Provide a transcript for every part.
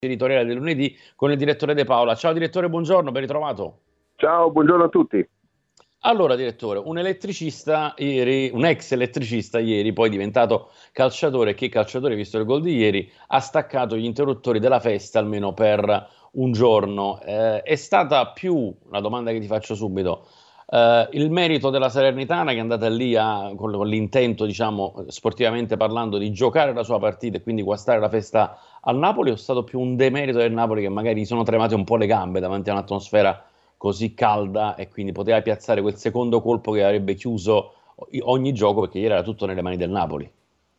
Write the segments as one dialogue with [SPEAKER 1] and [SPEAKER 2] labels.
[SPEAKER 1] editoriale del lunedì con il direttore De Paola. Ciao direttore, buongiorno, ben ritrovato.
[SPEAKER 2] Ciao, buongiorno a tutti.
[SPEAKER 1] Allora direttore, un ex elettricista ieri, poi diventato calciatore, che calciatore, visto il gol di ieri, ha staccato gli interruttori della festa almeno per un giorno. È stata più, la domanda che ti faccio subito, il merito della Salernitana che è andata lì con l'intento, diciamo, sportivamente parlando, di giocare la sua partita e quindi guastare la festa al Napoli, o è stato più un demerito del Napoli che magari gli sono tremate un po' le gambe davanti a un'atmosfera così calda e quindi poteva piazzare quel secondo colpo che avrebbe chiuso ogni gioco, perché ieri era tutto nelle mani del Napoli?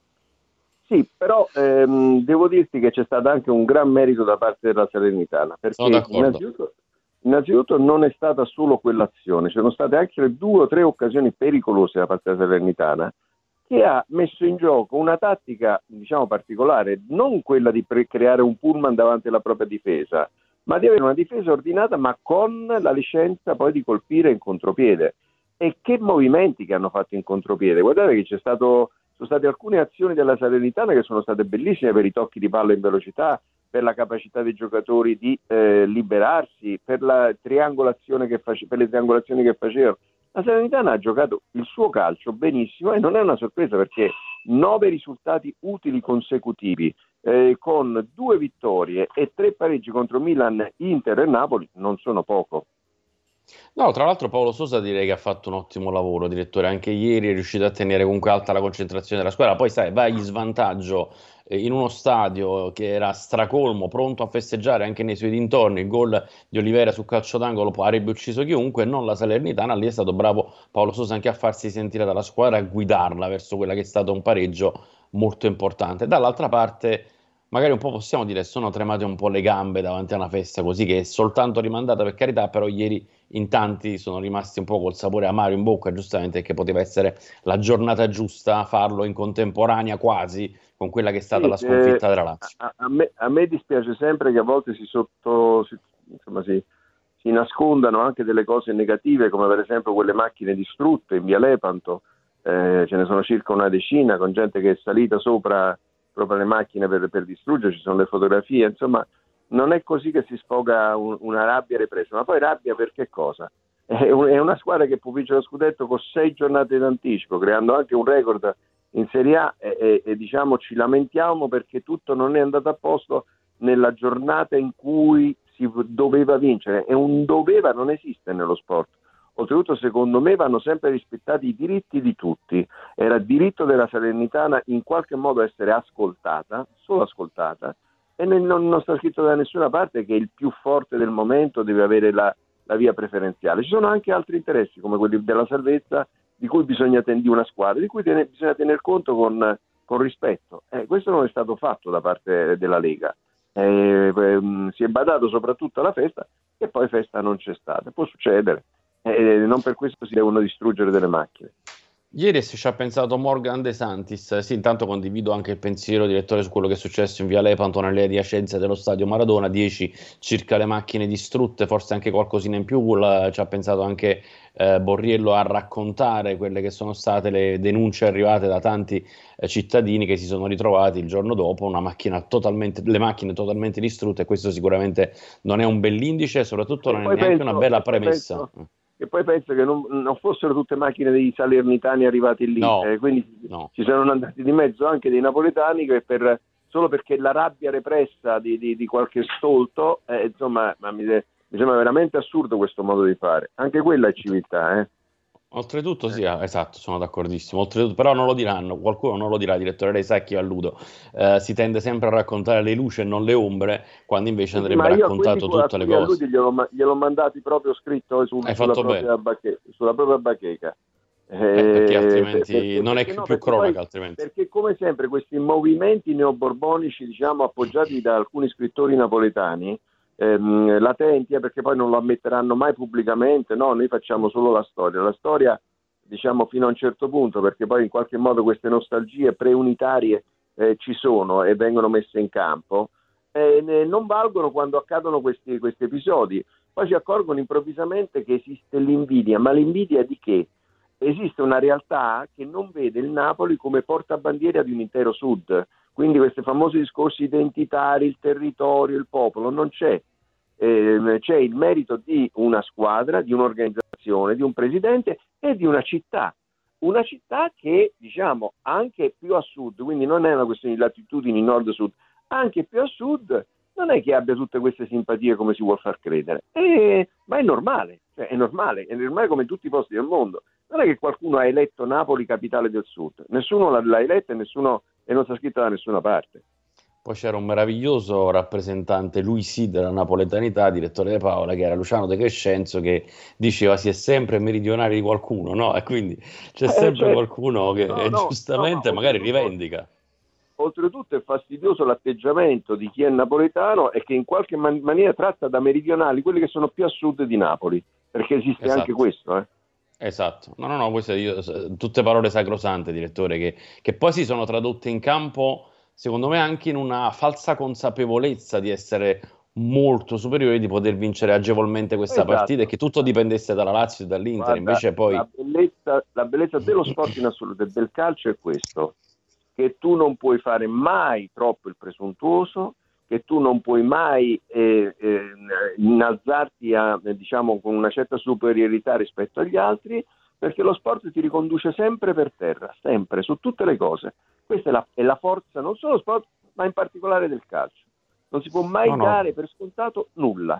[SPEAKER 2] Sì, però devo dirti che c'è stato anche un gran merito da parte della Salernitana,
[SPEAKER 1] Sono
[SPEAKER 2] perché
[SPEAKER 1] d'accordo.
[SPEAKER 2] innanzitutto non è stata solo quell'azione, ci sono state anche 2 o 3 occasioni pericolose da parte della Salernitana, che ha messo in gioco una tattica, diciamo, particolare, non quella di creare un pullman davanti alla propria difesa, ma di avere una difesa ordinata, ma con la licenza poi di colpire in contropiede. E che movimenti che hanno fatto in contropiede! Guardate che sono state alcune azioni della Salernitana che sono state bellissime per i tocchi di palla in velocità, per la capacità dei giocatori di liberarsi, per la triangolazione per le triangolazioni che facevano. La Salernitana ha giocato il suo calcio benissimo e non è una sorpresa, perché 9 risultati utili consecutivi, con 2 vittorie e 3 pareggi contro Milan, Inter e Napoli non sono poco.
[SPEAKER 1] No, tra l'altro Paolo Sosa direi che ha fatto un ottimo lavoro, direttore, anche ieri è riuscito a tenere comunque alta la concentrazione della squadra, poi sai, vai in svantaggio in uno stadio che era stracolmo, pronto a festeggiare anche nei suoi dintorni, il gol di Olivera su calcio d'angolo avrebbe ucciso chiunque, non la Salernitana, lì è stato bravo Paolo Sosa anche a farsi sentire dalla squadra e a guidarla verso quella che è stato un pareggio molto importante. Dall'altra parte magari un po' possiamo dire sono tremate un po' le gambe davanti a una festa così che è soltanto rimandata, per carità, però ieri in tanti sono rimasti un po' col sapore amaro in bocca, giustamente, perché poteva essere la giornata giusta, farlo in contemporanea quasi con quella che è stata
[SPEAKER 2] Sì,
[SPEAKER 1] la sconfitta della Lazio.
[SPEAKER 2] a me dispiace sempre che a volte insomma, si nascondano anche delle cose negative, come per esempio quelle macchine distrutte in via Lepanto. Ce ne sono circa una decina, con gente che è salita sopra proprio le macchine per distruggere, ci sono le fotografie, insomma non è così che si sfoga una rabbia repressa. Ma poi rabbia per che cosa? È una squadra che può vincere lo scudetto con 6 giornate d'anticipo, creando anche un record in Serie A, e diciamo ci lamentiamo perché tutto non è andato a posto nella giornata in cui si doveva vincere, e un doveva non esiste nello sport. Oltretutto, secondo me, vanno sempre rispettati i diritti di tutti. Era diritto della Salernitana in qualche modo essere ascoltata, solo ascoltata, e non sta scritto da nessuna parte che il più forte del momento deve avere la via preferenziale. Ci sono anche altri interessi, come quelli della salvezza, di cui bisogna di una squadra, di cui bisogna tener conto con rispetto. Questo non è stato fatto da parte della Lega. Si è badato soprattutto alla festa, e poi festa non c'è stata. Può succedere, non per questo si devono distruggere delle macchine.
[SPEAKER 1] Ieri ci ha pensato Morgan De Santis. Sì, intanto condivido anche il pensiero, direttore, su quello che è successo in via Lepanto nelle adiacenze dello stadio Maradona, 10 circa le macchine distrutte, forse anche qualcosina in più. Ci ha pensato anche Borriello a raccontare quelle che sono state le denunce arrivate da tanti cittadini che si sono ritrovati il giorno dopo le macchine totalmente distrutte, e questo sicuramente non è un bell'indice, soprattutto
[SPEAKER 2] E
[SPEAKER 1] non è
[SPEAKER 2] poi
[SPEAKER 1] neanche una
[SPEAKER 2] penso,
[SPEAKER 1] bella
[SPEAKER 2] e poi
[SPEAKER 1] premessa.
[SPEAKER 2] penso, e poi penso che non fossero tutte macchine dei salernitani arrivati lì,
[SPEAKER 1] No,
[SPEAKER 2] quindi
[SPEAKER 1] no.
[SPEAKER 2] ci sono andati di mezzo anche dei napoletani che solo perché la rabbia repressa di qualche stolto, insomma, mi sembra veramente assurdo questo modo di fare. Anche quella è civiltà, eh.
[SPEAKER 1] Oltretutto, sì, esatto, sono d'accordissimo. Oltretutto, però non lo diranno, qualcuno non lo dirà, direttore, lei sa a chi alludo. Si tende sempre a raccontare le luci e non le ombre, quando invece
[SPEAKER 2] Sì, sì,
[SPEAKER 1] andrebbe
[SPEAKER 2] ma io a quelli
[SPEAKER 1] raccontato
[SPEAKER 2] a
[SPEAKER 1] tutte le
[SPEAKER 2] cui
[SPEAKER 1] cose.
[SPEAKER 2] alludi gliel'ho mandati proprio scritto
[SPEAKER 1] Hai fatto bene,
[SPEAKER 2] sulla propria bacheca.
[SPEAKER 1] perché altrimenti non è
[SPEAKER 2] Perché no?
[SPEAKER 1] più
[SPEAKER 2] Perché poi,
[SPEAKER 1] cronaca, altrimenti.
[SPEAKER 2] perché come sempre questi movimenti neoborbonici, diciamo, appoggiati da alcuni scrittori napoletani, latenti, perché poi non lo ammetteranno mai pubblicamente, no, noi facciamo solo la storia, diciamo, fino a un certo punto, perché poi in qualche modo queste nostalgie preunitarie ci sono e vengono messe in campo, non valgono quando accadono questi episodi. Poi si accorgono improvvisamente che esiste l'invidia, ma l'invidia di che? Esiste una realtà che non vede il Napoli come portabandiera di un intero Sud, quindi questi famosi discorsi identitari, il territorio, il popolo, non c'è. C'è il merito di una squadra, di un'organizzazione, di un presidente e di una città che diciamo anche più a sud, quindi non è una questione di latitudini nord-sud, anche più a sud non è che abbia tutte queste simpatie come si vuol far credere, ma è normale, è normale come in tutti i posti del mondo. Non è che qualcuno ha eletto Napoli capitale del sud, nessuno l'ha eletta e non sta scritta da nessuna parte.
[SPEAKER 1] Poi c'era un meraviglioso rappresentante, lui sì, della napoletanità, direttore di Paola, che era Luciano De Crescenzo, che diceva si è sempre meridionali di qualcuno, no? E quindi c'è sempre
[SPEAKER 2] Certo.
[SPEAKER 1] qualcuno che giustamente
[SPEAKER 2] Ma
[SPEAKER 1] magari rivendica.
[SPEAKER 2] oltretutto è fastidioso l'atteggiamento di chi è napoletano e che in qualche maniera tratta da meridionali quelli che sono più a sud di Napoli, perché esiste anche
[SPEAKER 1] Esatto.
[SPEAKER 2] questo.
[SPEAKER 1] Esatto, no, queste tutte parole sacrosante, direttore, che poi si sono tradotte in campo, secondo me, anche in una falsa consapevolezza di essere molto superiori, di poter vincere agevolmente questa partita e
[SPEAKER 2] Esatto.
[SPEAKER 1] che tutto dipendesse dalla Lazio e dall'Inter.
[SPEAKER 2] Guarda,
[SPEAKER 1] Invece poi
[SPEAKER 2] la bellezza dello sport in assoluto e del calcio è questo, che tu non puoi fare mai troppo il presuntuoso, che tu non puoi mai innalzarti diciamo, con una certa superiorità rispetto agli altri, perché lo sport ti riconduce sempre per terra, sempre, su tutte le cose. Questa è la forza non solo dello sport, ma in particolare del calcio. Non si può mai
[SPEAKER 1] no.
[SPEAKER 2] dare per scontato nulla.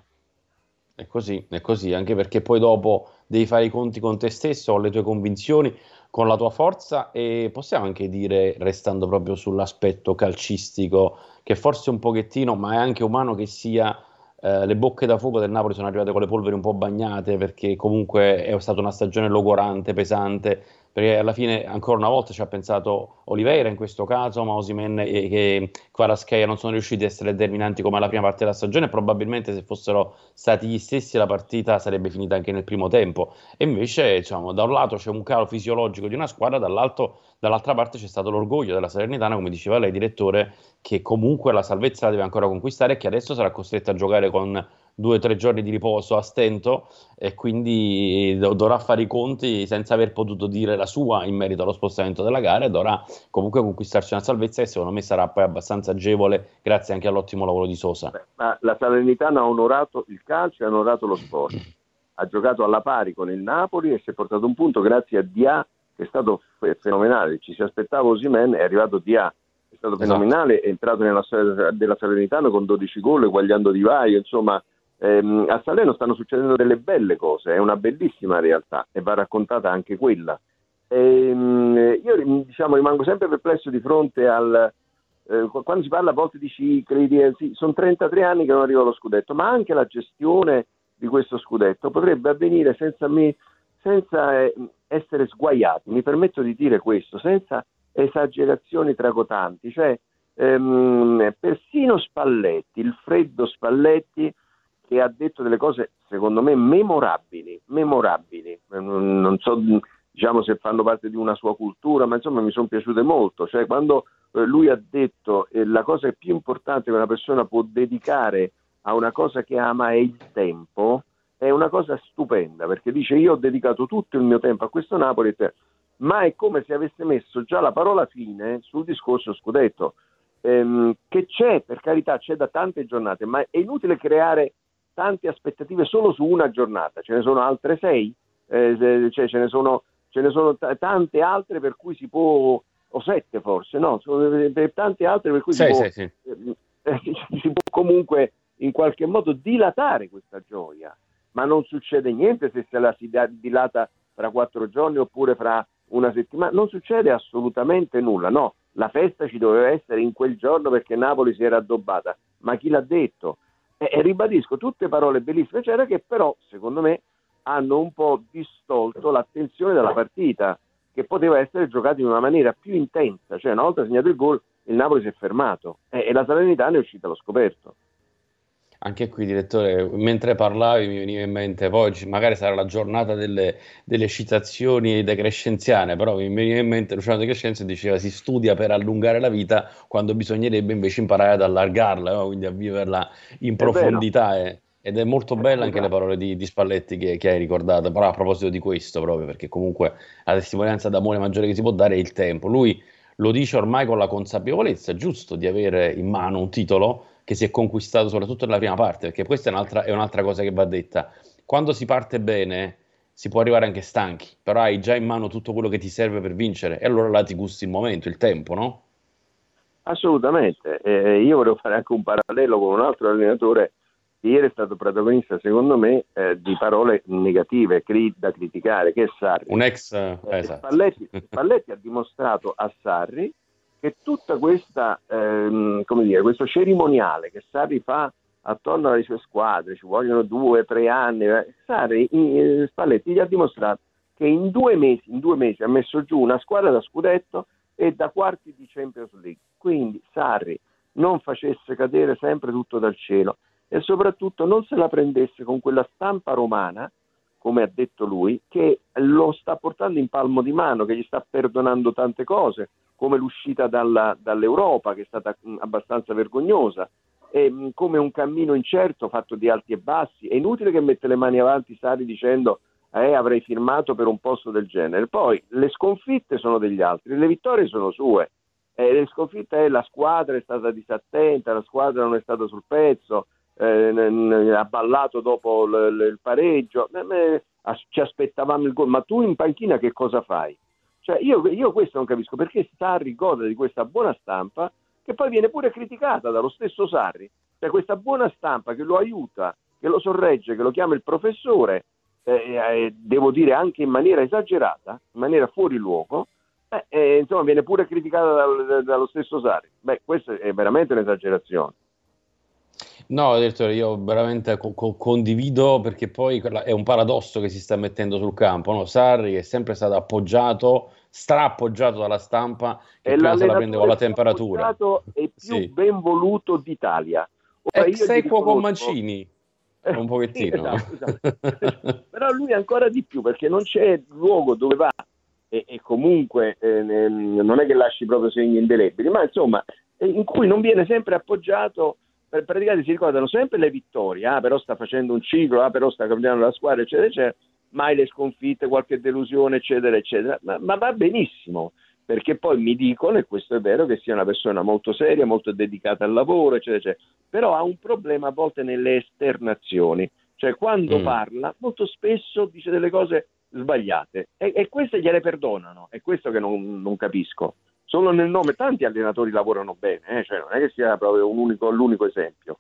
[SPEAKER 1] È così, anche perché poi dopo devi fare i conti con te stesso, con le tue convinzioni, con la tua forza e possiamo anche dire, restando proprio sull'aspetto calcistico, che forse un pochettino, ma è anche umano che sia, le bocche da fuoco del Napoli sono arrivate con le polveri un po' bagnate perché comunque è stata una stagione logorante, pesante, perché alla fine ancora una volta ci ha pensato Oliveira in questo caso, ma Osimhen e Kvaratskhelia non sono riusciti a essere determinanti come alla prima parte della stagione, probabilmente se fossero stati gli stessi la partita sarebbe finita anche nel primo tempo e invece diciamo, da un lato c'è un calo fisiologico di una squadra, dall'altra parte c'è stato l'orgoglio della Salernitana, come diceva lei direttore, che comunque la salvezza la deve ancora conquistare e che adesso sarà costretta a giocare con 2 o 3 giorni di riposo a stento e quindi dovrà fare i conti senza aver potuto dire la sua in merito allo spostamento della gara e dovrà comunque conquistarci una salvezza che secondo me sarà poi abbastanza agevole grazie anche all'ottimo lavoro di Sosa.
[SPEAKER 2] Ma la Salernitana ha onorato il calcio e ha onorato lo sport. Ha giocato alla pari con il Napoli e si è portato un punto grazie a Dia, che è stato fenomenale. Ci si aspettava Osimhen, è arrivato Dia, è stato fenomenale, è entrato nella storia della Salernitana con 12 gol, eguagliando Di Vaio, insomma. A Salerno stanno succedendo delle belle cose, è una bellissima realtà e va raccontata anche quella. Io diciamo, rimango sempre perplesso di fronte quando si parla a volte di cicli, sì, sono 33 anni che non arriva lo scudetto, ma anche la gestione di questo scudetto potrebbe avvenire senza essere sguaiati, mi permetto di dire questo, senza esagerazioni tracotanti, cioè persino Spalletti, il freddo Spalletti, che ha detto delle cose secondo me memorabili, non so diciamo se fanno parte di una sua cultura, ma insomma mi sono piaciute molto, cioè quando lui ha detto la cosa più importante che una persona può dedicare a una cosa che ama è il tempo, è una cosa stupenda, perché dice io ho dedicato tutto il mio tempo a questo Napoli, ma è come se avesse messo già la parola fine sul discorso scudetto, che c'è, per carità, c'è da tante giornate, ma è inutile creare tante aspettative solo su una giornata, ce ne sono altre 6, cioè ce ne sono tante altre per cui si può, o 7 forse, no? Per tante altre per cui si può comunque in qualche modo dilatare questa gioia, ma non succede niente se la si dilata fra 4 giorni oppure fra una settimana, non succede assolutamente nulla, no? La festa ci doveva essere in quel giorno perché Napoli si era addobbata, ma chi l'ha detto? E ribadisco, tutte parole bellissime, eccetera, che però, secondo me, hanno un po' distolto l'attenzione dalla partita, che poteva essere giocata in una maniera più intensa, cioè una volta segnato il gol, il Napoli si è fermato e la Salernitana è uscita allo scoperto.
[SPEAKER 1] Anche qui, direttore, mentre parlavi mi veniva in mente, poi magari sarà la giornata delle citazioni decrescenziane, però mi veniva in mente Luciano De Crescenzo diceva si studia per allungare la vita quando bisognerebbe invece imparare ad allargarla, no? Quindi a viverla in
[SPEAKER 2] È vero.
[SPEAKER 1] profondità. Ed è molto bella anche le
[SPEAKER 2] Esatto.
[SPEAKER 1] parole di Spalletti che hai ricordato, però a proposito di questo proprio, perché comunque la testimonianza d'amore maggiore che si può dare è il tempo. Lui lo dice ormai con la consapevolezza, giusto, di avere in mano un titolo che si è conquistato soprattutto nella prima parte, perché questa è un'altra cosa che va detta. Quando si parte bene si può arrivare anche stanchi, però hai già in mano tutto quello che ti serve per vincere e allora là ti gusti il momento, il tempo, no?
[SPEAKER 2] Assolutamente. Io volevo fare anche un parallelo con un altro allenatore che ieri è stato protagonista, secondo me, di parole negative, da criticare, che è Sarri.
[SPEAKER 1] Un ex, esatto.
[SPEAKER 2] Spalletti ha dimostrato a Sarri che tutta questa, come dire, questo cerimoniale che Sarri fa attorno alle sue squadre, ci vogliono 2 o 3 anni, Spalletti gli ha dimostrato che in 2 mesi ha messo giù una squadra da scudetto e da quarti di Champions League. Quindi Sarri non facesse cadere sempre tutto dal cielo e soprattutto non se la prendesse con quella stampa romana, come ha detto lui, che lo sta portando in palmo di mano, che gli sta perdonando tante cose, come l'uscita dall'Europa, che è stata abbastanza vergognosa, e come un cammino incerto fatto di alti e bassi. È inutile che mette le mani avanti Sarri dicendo avrei firmato per un posto del genere. Poi le sconfitte sono degli altri, le vittorie sono sue. Le sconfitte la squadra è stata disattenta, la squadra non è stata sul pezzo, ha ballato dopo il pareggio, ci aspettavamo il gol, ma tu in panchina che cosa fai? Cioè io questo non capisco, perché Sarri gode di questa buona stampa che poi viene pure criticata dallo stesso Sarri, cioè questa buona stampa che lo aiuta, che lo sorregge, che lo chiama il professore, devo dire anche in maniera esagerata, in maniera fuori luogo, insomma viene pure criticata dallo stesso Sarri. Questa è veramente un'esagerazione.
[SPEAKER 1] No, direttore, io veramente condivido, perché poi è un paradosso che si sta mettendo sul campo, no? Sarri è sempre stato appoggiato, strappoggiato dalla stampa, che
[SPEAKER 2] È
[SPEAKER 1] prima se la prende con la
[SPEAKER 2] l'allenatore più
[SPEAKER 1] temperatura.
[SPEAKER 2] appoggiato e più
[SPEAKER 1] Sì.
[SPEAKER 2] ben voluto d'Italia. Ora io
[SPEAKER 1] Ex
[SPEAKER 2] gli
[SPEAKER 1] equo con
[SPEAKER 2] riconosco,
[SPEAKER 1] Mancini, un
[SPEAKER 2] sì,
[SPEAKER 1] pochettino.
[SPEAKER 2] esatto. Però lui ancora di più, perché non c'è luogo dove va e comunque non è che lasci proprio segni indelebili, ma insomma in cui non viene sempre appoggiato. Praticamente si ricordano sempre le vittorie, però sta facendo un ciclo, però sta cambiando la squadra, eccetera, eccetera, mai le sconfitte, qualche delusione, eccetera, eccetera, ma va benissimo, perché poi mi dicono, e questo è vero, che sia una persona molto seria, molto dedicata al lavoro, eccetera, eccetera, però ha un problema a volte nelle esternazioni, cioè quando parla molto spesso dice delle cose sbagliate e queste gliele perdonano, è questo che non capisco. Solo nel nome, tanti allenatori lavorano bene, cioè non è che sia proprio l'unico esempio.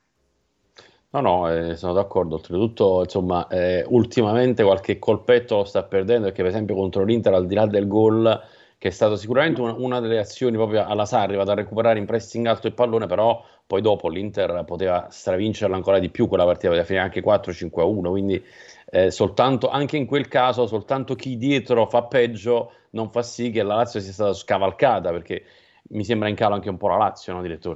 [SPEAKER 1] No, sono d'accordo. Oltretutto, insomma, ultimamente qualche colpetto lo sta perdendo, perché per esempio contro l'Inter, al di là del gol, che è stato sicuramente una delle azioni proprio alla Sarri, vado a recuperare in pressing alto il pallone, però poi dopo l'Inter poteva stravincerla ancora di più quella partita, poteva finire anche 4-5-1, quindi soltanto, anche in quel caso, soltanto chi dietro fa peggio non fa sì che la Lazio sia stata scavalcata, perché mi sembra in calo anche un po' la Lazio, no, direttore?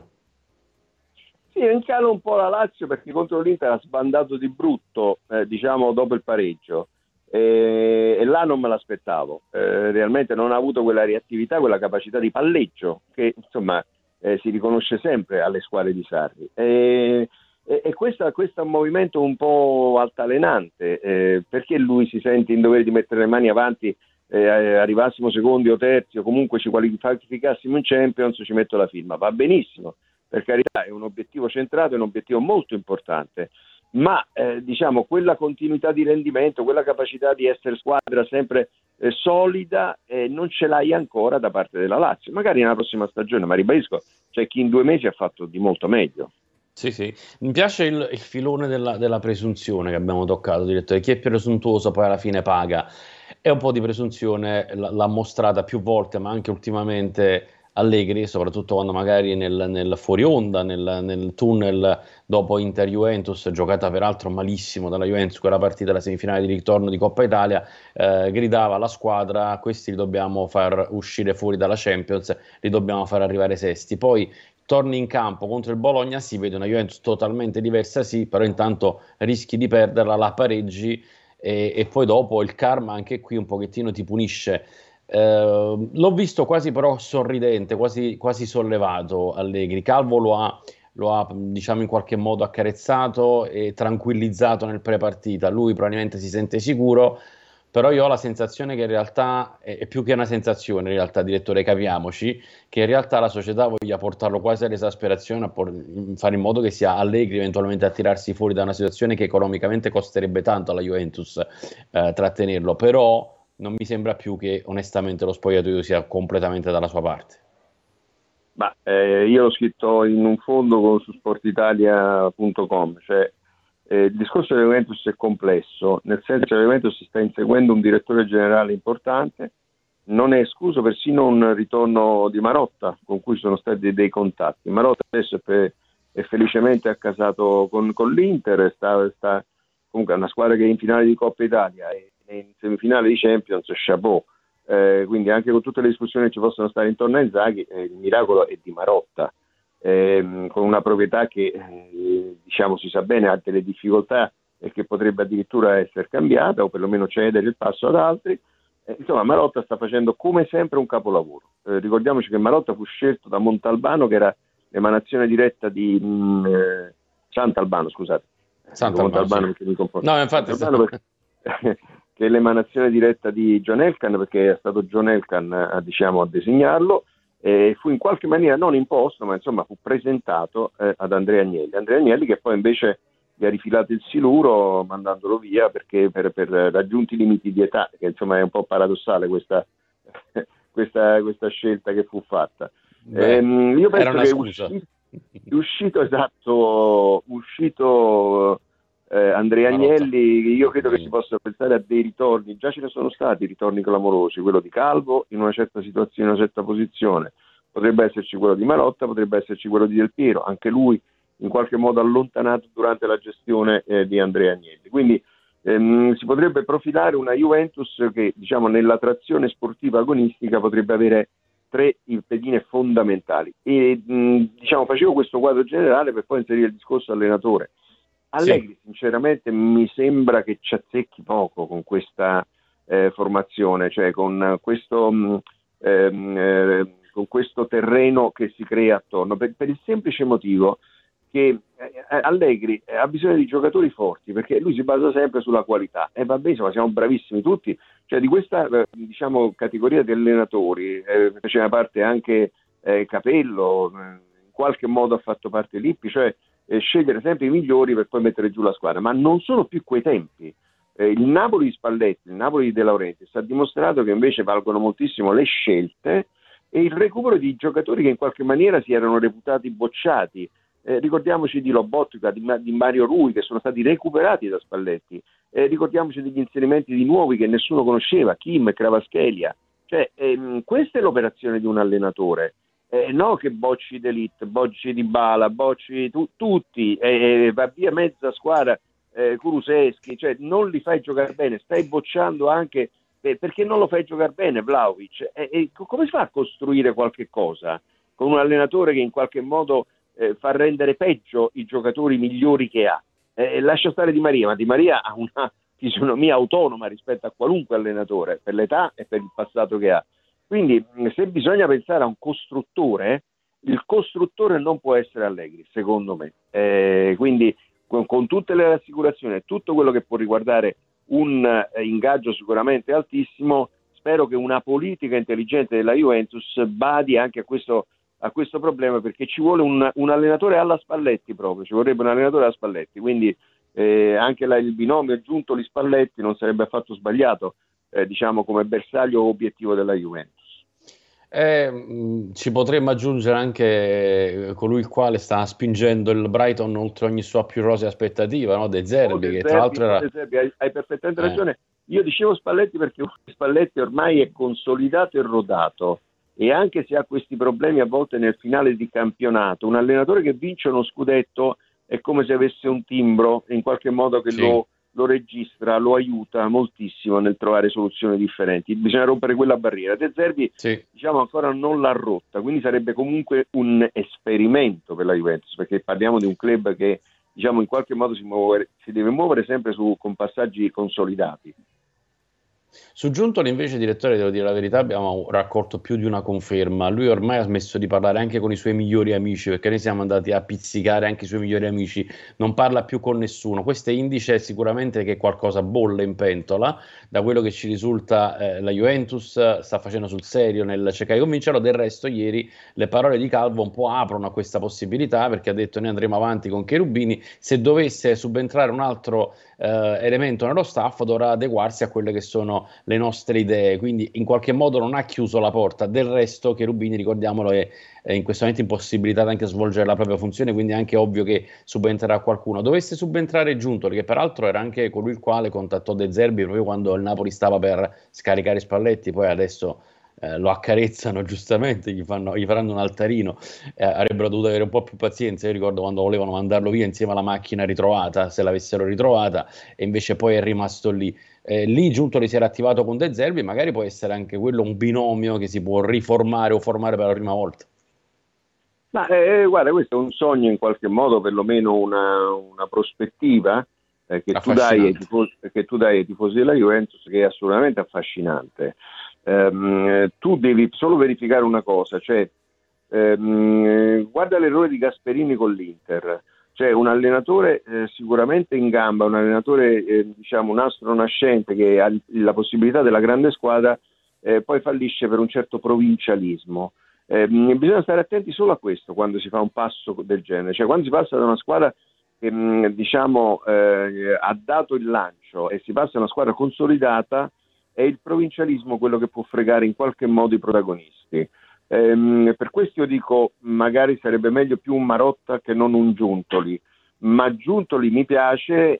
[SPEAKER 2] Sì, in calo un po' la Lazio perché contro l'Inter ha sbandato di brutto, diciamo, dopo il pareggio. E là non me l'aspettavo. Realmente non ha avuto quella reattività, quella capacità di palleggio che insomma si riconosce sempre alle squadre di Sarri. E questo è un movimento un po' altalenante, perché lui si sente in dovere di mettere le mani avanti, arrivassimo secondi o terzi o comunque ci qualificassimo in Champions, ci metto la firma. Va benissimo, per carità, è un obiettivo centrato, è un obiettivo molto importante, ma diciamo quella continuità di rendimento, quella capacità di essere squadra sempre solida, non ce l'hai ancora da parte della Lazio. Magari nella prossima stagione, ma ribadisco, c'è chi in 2 mesi ha fatto di molto meglio.
[SPEAKER 1] Sì, sì, mi piace il filone della presunzione che abbiamo toccato, direttore. Chi è presuntuoso poi alla fine paga. E un po' di presunzione l'ha mostrata più volte, ma anche ultimamente Allegri, soprattutto quando magari nel fuori onda, nel tunnel dopo Inter-Juventus, giocata peraltro malissimo dalla Juventus, quella partita della semifinale di ritorno di Coppa Italia, gridava alla squadra: questi li dobbiamo far uscire fuori dalla Champions, li dobbiamo far arrivare sesti. Poi torni in campo contro il Bologna, si vede una Juventus totalmente diversa, sì, però intanto rischi di perderla, la pareggi e poi dopo il karma anche qui un pochettino ti punisce. L'ho visto quasi però sorridente, quasi sollevato Allegri. Calvo lo ha diciamo in qualche modo accarezzato e tranquillizzato nel pre-partita. Lui probabilmente si sente sicuro, però io ho la sensazione che in realtà è più che una sensazione, in realtà, direttore, capiamoci, che in realtà la società voglia portarlo quasi all'esasperazione, fare in modo che sia Allegri eventualmente a tirarsi fuori da una situazione che economicamente costerebbe tanto alla Juventus trattenerlo, però non mi sembra più che onestamente lo spogliatoio sia completamente dalla sua parte.
[SPEAKER 2] Io l'ho scritto in un fondo su sportitalia.com, cioè il discorso della Juventus è complesso, nel senso che la Juventus sta inseguendo un direttore generale importante, non è escluso persino un ritorno di Marotta, con cui sono stati dei contatti. Marotta adesso è felicemente accasato con l'Inter, sta comunque è una squadra che è in finale di Coppa Italia e in semifinale di Champions, chapeau. Quindi anche con tutte le discussioni che ci possono stare intorno a Inzaghi, il miracolo è di Marotta, con una proprietà che diciamo si sa bene ha delle difficoltà e che potrebbe addirittura essere cambiata o perlomeno cedere il passo ad altri. Insomma, Marotta sta facendo come sempre un capolavoro. Ricordiamoci che Marotta fu scelto da Montalbano, che era l'emanazione diretta di Sant'Albano, scusate.
[SPEAKER 1] Montalbano,
[SPEAKER 2] perché mi confondo.
[SPEAKER 1] No, infatti
[SPEAKER 2] che è l'emanazione diretta di John Elkann, perché è stato John Elkann a designarlo, e fu in qualche maniera non imposto, ma insomma fu presentato ad Andrea Agnelli, che poi invece gli ha rifilato il siluro mandandolo via perché per raggiunti limiti di età, che insomma è un po' paradossale questa scelta che fu fatta. Io penso che è uscito Andrea Agnelli, io credo che si possa pensare a dei ritorni, già ce ne sono stati ritorni clamorosi, quello di Calvo in una certa situazione, in una certa posizione, potrebbe esserci quello di Marotta, potrebbe esserci quello di Del Piero, anche lui in qualche modo allontanato durante la gestione di Andrea Agnelli. Quindi si potrebbe profilare una Juventus che, diciamo, nella trazione sportiva agonistica potrebbe avere 3 pedine fondamentali e diciamo facevo questo quadro generale per poi inserire il discorso allenatore. Allegri sinceramente mi sembra che ci azzecchi poco con questa formazione, cioè con questo terreno che si crea attorno, per il semplice motivo che Allegri ha bisogno di giocatori forti, perché lui si basa sempre sulla qualità e va bene, insomma, siamo bravissimi tutti, cioè di questa diciamo categoria di allenatori faceva parte anche Capello, in qualche modo ha fatto parte Lippi, cioè scegliere sempre i migliori per poi mettere giù la squadra, ma non sono più quei tempi. Il Napoli di Spalletti, il Napoli di De Laurentiis ha dimostrato che invece valgono moltissimo le scelte e il recupero di giocatori che in qualche maniera si erano reputati bocciati. Ricordiamoci di Lobotka, di Mario Rui, che sono stati recuperati da Spalletti. Ricordiamoci degli inserimenti di nuovi che nessuno conosceva, Kim, Cravaschelia. Cioè, questa è l'operazione di un allenatore. No che bocci d'Elite, bocci Dybala, bocci tutti, va via mezza squadra, Kulusevski, cioè non li fai giocare bene, stai bocciando anche perché non lo fai giocare bene Vlahovic. Come si fa a costruire qualche cosa con un allenatore che in qualche modo fa rendere peggio i giocatori migliori che ha? Lascia stare Di Maria, ma Di Maria ha una fisionomia autonoma rispetto a qualunque allenatore per l'età e per il passato che ha. Quindi se bisogna pensare a un costruttore, il costruttore non può essere Allegri, secondo me. Quindi con tutte le rassicurazioni e tutto quello che può riguardare un ingaggio sicuramente altissimo, spero che una politica intelligente della Juventus badi anche a questo problema, perché ci vuole un allenatore alla Spalletti proprio, ci vorrebbe un allenatore alla Spalletti, quindi anche il binomio Giuntoli-Spalletti non sarebbe affatto sbagliato, diciamo come bersaglio obiettivo della Juventus.
[SPEAKER 1] Ci potremmo aggiungere anche colui il quale sta spingendo il Brighton oltre ogni sua più rosea aspettativa, no? De Zerbi, che tra l'altro era...
[SPEAKER 2] De Zerbi, hai perfettamente ragione. Io dicevo Spalletti perché Spalletti ormai è consolidato e rodato, e anche se ha questi problemi a volte nel finale di campionato, un allenatore che vince uno scudetto è come se avesse un timbro in qualche modo che lo registra, lo aiuta moltissimo nel trovare soluzioni differenti. Bisogna rompere quella barriera. De Zerbi diciamo ancora non l'ha rotta, quindi sarebbe comunque un esperimento per la Juventus, perché parliamo di un club che diciamo in qualche modo si deve muovere sempre con passaggi consolidati.
[SPEAKER 1] Su Giuntoli invece, direttore, devo dire la verità, abbiamo raccolto più di una conferma. Lui ormai ha smesso di parlare anche con i suoi migliori amici, perché noi siamo andati a pizzicare anche i suoi migliori amici, non parla più con nessuno. Questo è indice sicuramente che qualcosa bolle in pentola. Da quello che ci risulta, la Juventus sta facendo sul serio nel cercare di convincerlo. Del resto, ieri le parole di Calvo un po' aprono a questa possibilità, perché ha detto noi andremo avanti con Cherubini, se dovesse subentrare un altro elemento nello staff dovrà adeguarsi a quelle che sono le nostre idee, quindi in qualche modo non ha chiuso la porta. Del resto Cherubini, ricordiamolo, è in questo momento impossibilitato anche a svolgere la propria funzione, quindi è anche ovvio che subentrerà qualcuno. Dovesse subentrare Giuntoli, che peraltro era anche colui il quale contattò De Zerbi proprio quando il Napoli stava per scaricare Spalletti, poi adesso lo accarezzano giustamente, gli faranno un altarino, avrebbero dovuto avere un po' più pazienza. Io ricordo quando volevano mandarlo via insieme alla macchina ritrovata, se l'avessero ritrovata, e invece poi è rimasto lì. Lì Giuntoli si era attivato con De Zerbi, magari può essere anche quello un binomio che si può riformare o formare per la prima volta.
[SPEAKER 2] Ma guarda, questo è un sogno in qualche modo, perlomeno una prospettiva che tu dai ai tifosi della Juventus, che è assolutamente affascinante. Tu devi solo verificare una cosa, cioè guarda l'errore di Gasperini con l'Inter, cioè un allenatore sicuramente in gamba, un allenatore diciamo un astro nascente che ha la possibilità della grande squadra, poi fallisce per un certo provincialismo. Bisogna stare attenti solo a questo quando si fa un passo del genere, cioè quando si passa da una squadra che diciamo ha dato il lancio e si passa a una squadra consolidata, è il provincialismo quello che può fregare in qualche modo i protagonisti. Per questo io dico magari sarebbe meglio più un Marotta che non un Giuntoli, ma Giuntoli mi piace,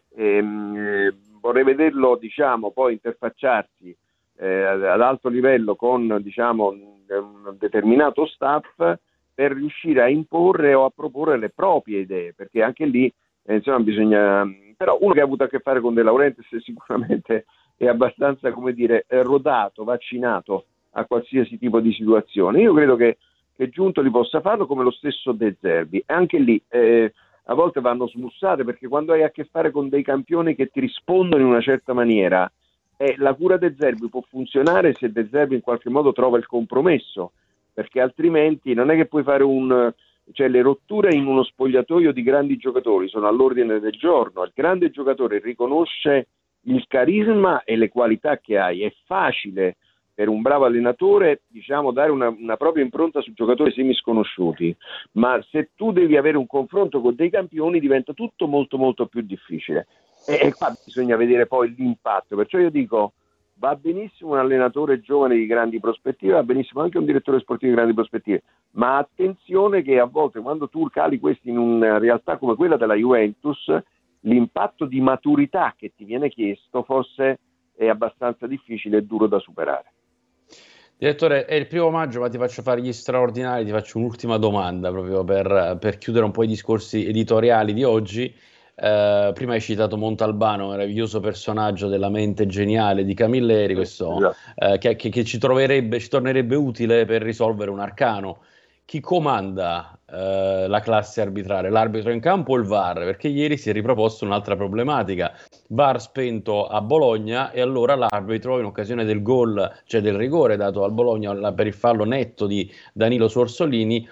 [SPEAKER 2] vorrei vederlo diciamo poi interfacciarsi ad alto livello con diciamo un determinato staff per riuscire a imporre o a proporre le proprie idee, perché anche lì insomma bisogna, però uno che ha avuto a che fare con De Laurentiis sicuramente è abbastanza, come dire, rodato, vaccinato a qualsiasi tipo di situazione. Io credo che Giuntoli possa farlo, come lo stesso De Zerbi. Anche lì a volte vanno smussate, perché quando hai a che fare con dei campioni che ti rispondono in una certa maniera, la cura De Zerbi può funzionare se De Zerbi in qualche modo trova il compromesso, perché altrimenti non è che puoi fare cioè le rotture in uno spogliatoio di grandi giocatori sono all'ordine del giorno. Il grande giocatore riconosce il carisma e le qualità che hai, è facile per un bravo allenatore diciamo dare una propria impronta su giocatori semisconosciuti, ma se tu devi avere un confronto con dei campioni diventa tutto molto molto più difficile, e qua bisogna vedere poi l'impatto. Perciò io dico, va benissimo un allenatore giovane di grandi prospettive, va benissimo anche un direttore sportivo di grandi prospettive, ma attenzione che a volte quando tu cali questi in una realtà come quella della Juventus, l'impatto di maturità che ti viene chiesto forse è abbastanza difficile e duro da superare.
[SPEAKER 1] Direttore, è il 1° maggio, ma ti faccio fare gli straordinari, ti faccio un'ultima domanda proprio per chiudere un po' i discorsi editoriali di oggi. Prima hai citato Montalbano, meraviglioso personaggio della mente geniale di Camilleri, questo che ci tornerebbe utile per risolvere un arcano. Chi comanda la classe arbitrale? L'arbitro in campo o il VAR? Perché ieri si è riproposto un'altra problematica. VAR spento a Bologna, e allora l'arbitro, in occasione del gol, cioè del rigore dato al Bologna per il fallo netto di Danilo su Orsolini,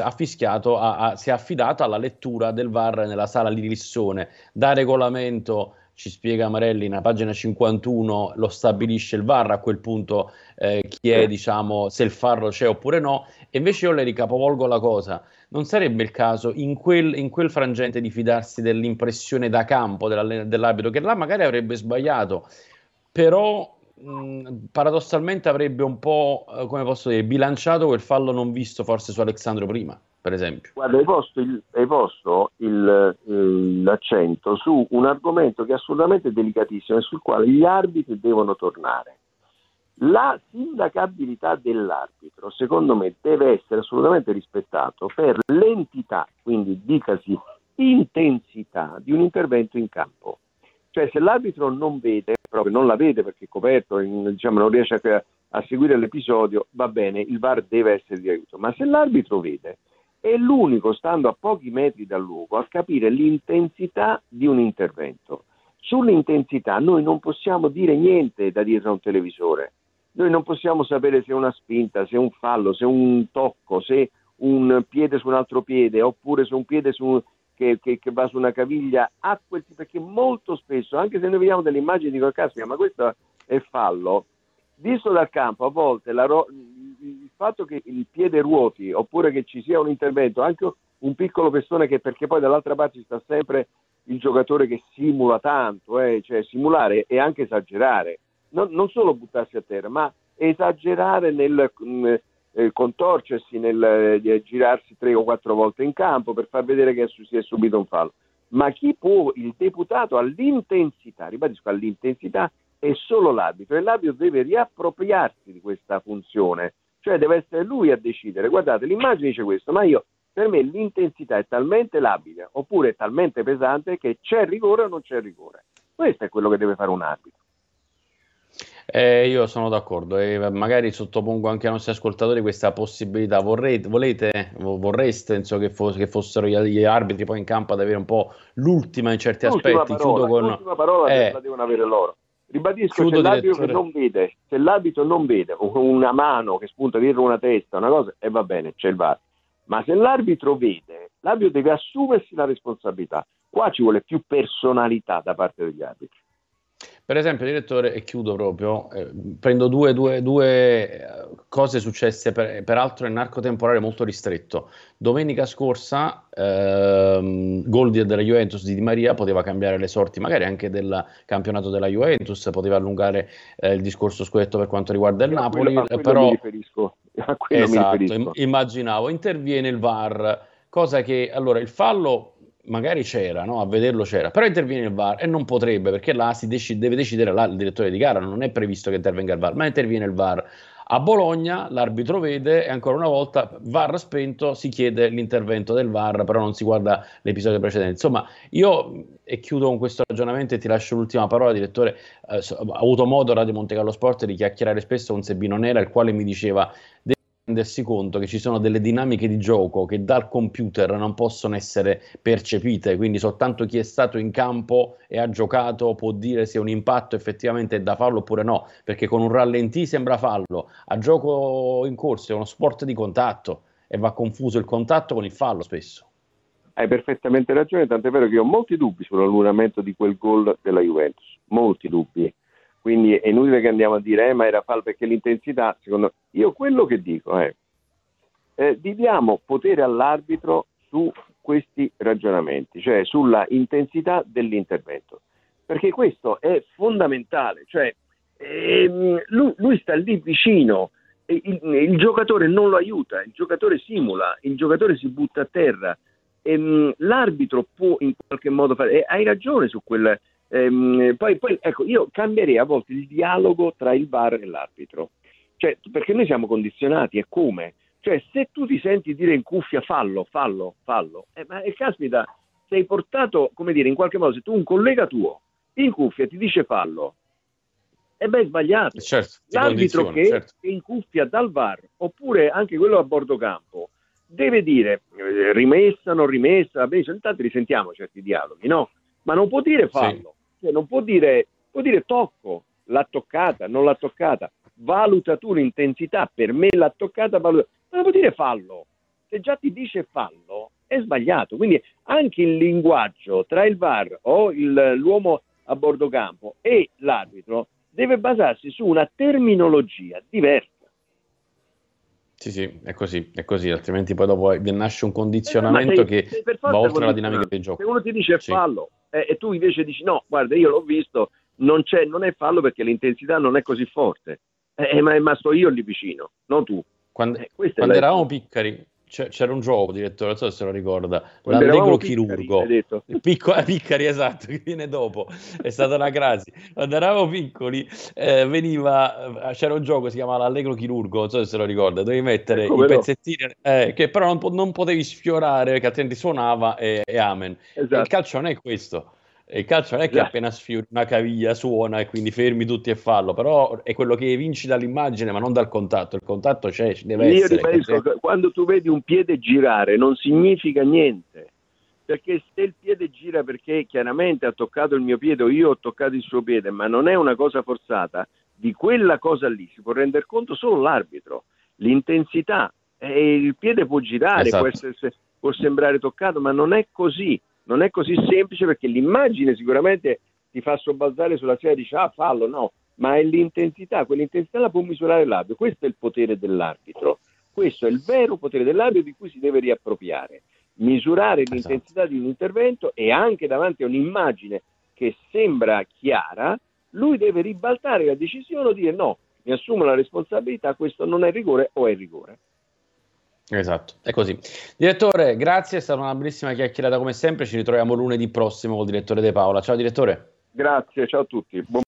[SPEAKER 1] si è affidato alla lettura del VAR nella sala di Lissone. Da regolamento, ci spiega Marelli, nella pagina 51 lo stabilisce il VAR, a quel punto chi è, diciamo, se il farro c'è oppure no. E invece io le ricapovolgo la cosa: non sarebbe il caso in quel frangente di fidarsi dell'impressione da campo dell'arbitro, che là magari avrebbe sbagliato, però paradossalmente avrebbe un po', come posso dire, bilanciato quel fallo non visto forse su Alessandro prima, per esempio?
[SPEAKER 2] Guarda, hai posto l'accento su un argomento che è assolutamente delicatissimo e sul quale gli arbitri devono tornare. La sindacabilità dell'arbitro, secondo me, deve essere assolutamente rispettato per l'entità, quindi dicasi intensità di un intervento in campo. Cioè, se l'arbitro non vede, proprio non la vede perché è coperto, diciamo, non riesce a seguire l'episodio, va bene, il VAR deve essere di aiuto. Ma se l'arbitro vede, è l'unico, stando a pochi metri dal luogo, a capire l'intensità di un intervento. Sull'intensità noi non possiamo dire niente da dire a un televisore, noi non possiamo sapere se è una spinta, se è un fallo, se è un tocco, se un piede su un altro piede, oppure se un piede che va su una caviglia, perché molto spesso, anche se noi vediamo delle immagini di caspita, ma questo è fallo, visto dal campo, a volte il fatto che il piede ruoti, oppure che ci sia un intervento, anche un piccolo pestone, perché poi dall'altra parte ci sta sempre il giocatore che simula tanto, cioè simulare e anche esagerare, non solo buttarsi a terra, ma esagerare nel contorcersi, nel girarsi 3 o 4 volte in campo per far vedere che si è subito un fallo. Ma il deputato all'intensità, ribadisco all'intensità, è solo l'arbitro, e l'arbitro deve riappropriarsi di questa funzione, cioè deve essere lui a decidere. Guardate, l'immagine dice questo, ma per me l'intensità è talmente labile oppure è talmente pesante che c'è rigore o non c'è rigore. Questo è quello che deve fare un arbitro.
[SPEAKER 1] Io sono d'accordo, e magari sottopongo anche ai nostri ascoltatori questa possibilità. Vorreste insomma, che fossero gli arbitri poi in campo ad avere un po' l'ultima in certi aspetti.
[SPEAKER 2] L'ultima parola la devono avere loro. Ribadisco, se l'arbitro non vede una mano che spunta dietro una testa, una cosa, e va bene, c'è il VAR. Ma se l'arbitro vede, l'arbitro deve assumersi la responsabilità. Qua ci vuole più personalità da parte degli arbitri.
[SPEAKER 1] Per esempio, direttore, e chiudo proprio, prendo due cose successe, peraltro in arco temporale molto ristretto. Domenica scorsa, gol della Juventus di Di Maria poteva cambiare le sorti, magari anche del campionato della Juventus, poteva allungare il discorso scudetto per quanto riguarda il Napoli. Però
[SPEAKER 2] mi riferisco. A quello mi riferisco.
[SPEAKER 1] Immaginavo, interviene il VAR, cosa che, allora, il fallo magari c'era, no? A vederlo c'era, però interviene il VAR e non potrebbe, perché là deve decidere il direttore di gara, non è previsto che intervenga il VAR, ma interviene il VAR. A Bologna l'arbitro vede e ancora una volta VAR spento, si chiede l'intervento del VAR, però non si guarda l'episodio precedente. Insomma, io, e chiudo con questo ragionamento e ti lascio l'ultima parola, direttore, ho avuto modo a Radio Montecarlo Sport di chiacchierare spesso con Sebino Nera, il quale mi diceva: rendersi conto che ci sono delle dinamiche di gioco che dal computer non possono essere percepite, quindi soltanto chi è stato in campo e ha giocato può dire se un impatto effettivamente è da fallo oppure no, perché con un rallentì sembra fallo, a gioco in corso è uno sport di contatto e va confuso il contatto con il fallo spesso.
[SPEAKER 2] Hai perfettamente ragione, tant'è vero che io ho molti dubbi sull'annullamento di quel gol della Juventus, molti dubbi. Quindi è inutile che andiamo a dire ma era fallo, perché l'intensità, secondo io quello che dico è diamo potere all'arbitro su questi ragionamenti, cioè sulla intensità dell'intervento, perché questo è fondamentale, cioè lui sta lì vicino, il giocatore non lo aiuta, il giocatore simula, il giocatore si butta a terra, l'arbitro può in qualche modo fare, hai ragione su quel. Poi ecco, io cambierei a volte il dialogo tra il VAR e l'arbitro, cioè, perché noi siamo condizionati, è come, cioè se tu ti senti dire in cuffia fallo, ma caspita, sei portato, come dire, in qualche modo, se tu un collega tuo in cuffia ti dice fallo, è sbagliato.
[SPEAKER 1] Certo,
[SPEAKER 2] l'arbitro che è in cuffia dal VAR, oppure anche quello a bordo campo, deve dire rimessa, non rimessa, va bene, intanto risentiamo certi dialoghi, no? Ma non può dire fallo, cioè non può dire tocco, l'ha toccata, non l'ha toccata, valuta tu l'intensità, per me l'ha toccata, valuta, ma non può dire fallo, se già ti dice fallo è sbagliato. Quindi anche il linguaggio tra il VAR o l'uomo a bordo campo e l'arbitro deve basarsi su una terminologia diversa.
[SPEAKER 1] Sì, è così, altrimenti poi dopo nasce un condizionamento che va oltre la dinamica del gioco.
[SPEAKER 2] Se uno ti dice fallo e tu invece dici no, guarda, io l'ho visto, non è fallo perché l'intensità non è così forte, ma sto io lì vicino, non tu.
[SPEAKER 1] Quando eravamo piccoli c'era un gioco, direttore, non so se lo ricorda, l'allegro chirurgo. Piccari, esatto, che viene dopo, è stata una crasi. Quando eravamo piccoli c'era un gioco, si chiamava l'allegro chirurgo, non so se lo ricorda, dovevi mettere i pezzettini, che però non potevi sfiorare, perché altrimenti suonava e amen. Esatto. Il calcio non è questo. Il calcio non è che appena sfiori una caviglia suona e quindi fermi tutti e fallo, però è quello che vinci dall'immagine ma non dal contatto. Il contatto c'è, ci deve essere.
[SPEAKER 2] Io ripeto, quando tu vedi un piede girare non significa niente, perché se il piede gira perché chiaramente ha toccato il mio piede o io ho toccato il suo piede, ma non è una cosa forzata, di quella cosa lì si può rendere conto solo l'arbitro. L'intensità, il piede può girare,
[SPEAKER 1] Esatto.
[SPEAKER 2] può sembrare toccato, ma non è così semplice, perché l'immagine sicuramente ti fa sobbalzare sulla sedia e dici fallo, no, ma è l'intensità, quell'intensità la può misurare l'arbitro. Questo è il potere dell'arbitro, questo è il vero potere dell'arbitro di cui si deve riappropriare, misurare
[SPEAKER 1] Esatto.
[SPEAKER 2] l'intensità di un intervento, e anche davanti a un'immagine che sembra chiara lui deve ribaltare la decisione o dire no, mi assumo la responsabilità, questo non è rigore o è rigore.
[SPEAKER 1] Esatto, è così. Direttore, grazie, è stata una bellissima chiacchierata come sempre, ci ritroviamo lunedì prossimo col direttore De Paola. Ciao direttore.
[SPEAKER 2] Grazie, ciao a tutti.